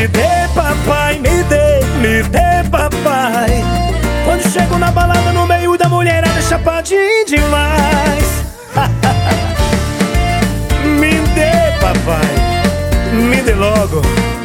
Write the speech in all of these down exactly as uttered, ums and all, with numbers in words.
Me dê papai, me dê, me dê papai. Quando chego na balada no meio da mulherada chapadinho demais. Me dê papai, me dê logo.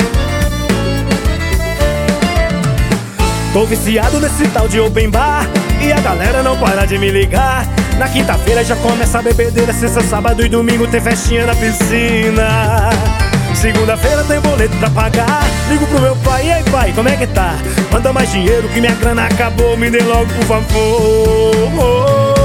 Tô viciado nesse tal de open bar e a galera não para de me ligar. Na quinta-feira já começa a bebedeira, sexta, sábado e domingo tem festinha na piscina. Segunda-feira tem boleto pra pagar. Ligo pro meu pai, e aí pai, como é que tá? Manda mais dinheiro que minha grana acabou, me dê logo por favor.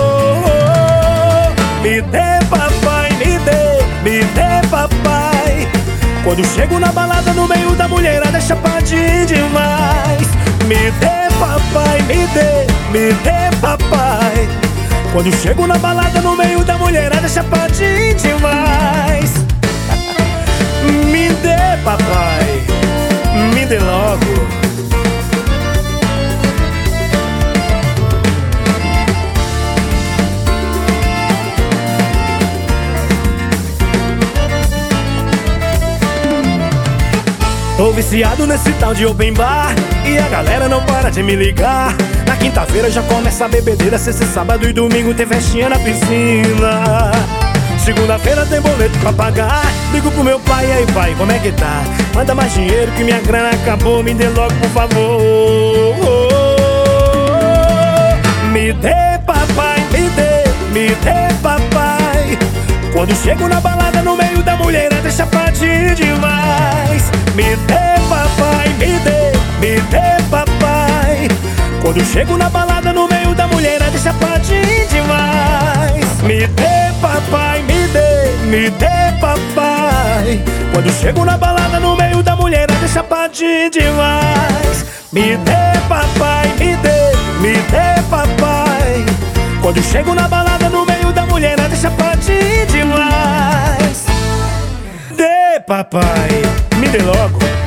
Me dê papai, me dê, me dê papai. Quando chego na balada no meio da mulherada chapadinho demais. Me dê papai, me dê, me dê papai. Quando chego na balada no meio da mulherada chapadinho demais. Me dê papai, me dê logo. Tô viciado nesse tal de open bar e a galera não para de me ligar. Na quinta-feira já começa a bebedeira, sexta, sábado e domingo tem festinha na piscina. Segunda-feira tem boleto pra pagar. Ligo pro meu pai, e aí pai, como é que tá? Manda mais dinheiro que minha grana acabou, me dê logo por favor. Me dê papai, me dê, me dê papai. Quando chego na balada no meio da mulherada chapadinho demais. Me dê papai, me dê, me dê papai. Quando chego na balada no meio da mulherada chapadinho demais. Me dê papai, me dê, me dê papai. Quando chego na balada no meio da mulherada chapadinho demais. Me dê papai, me dê, me dê papai. Quando chego na balada no meio da mulherada chapadinho demais. Dê papai, me dê logo.